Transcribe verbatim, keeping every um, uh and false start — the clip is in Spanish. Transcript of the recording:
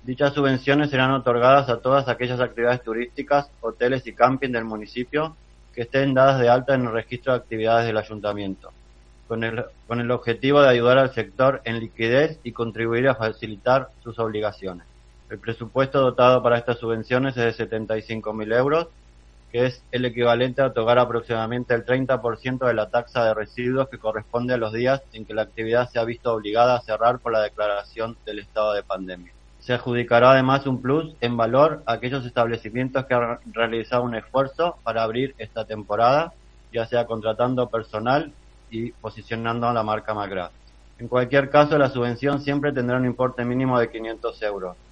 Dichas subvenciones serán otorgadas a todas aquellas actividades turísticas, hoteles y camping del municipio que estén dadas de alta en el registro de actividades del ayuntamiento, con el, con el objetivo de ayudar al sector en liquidez y contribuir a facilitar sus obligaciones. El presupuesto dotado para estas subvenciones es de setenta y cinco mil euros, que es el equivalente a otorgar aproximadamente el treinta por ciento de la tasa de residuos que corresponde a los días en que la actividad se ha visto obligada a cerrar por la declaración del estado de pandemia. Se adjudicará además un plus en valor a aquellos establecimientos que han realizado un esfuerzo para abrir esta temporada, ya sea contratando personal y posicionando a la marca Macra. En cualquier caso, la subvención siempre tendrá un importe mínimo de quinientos euros.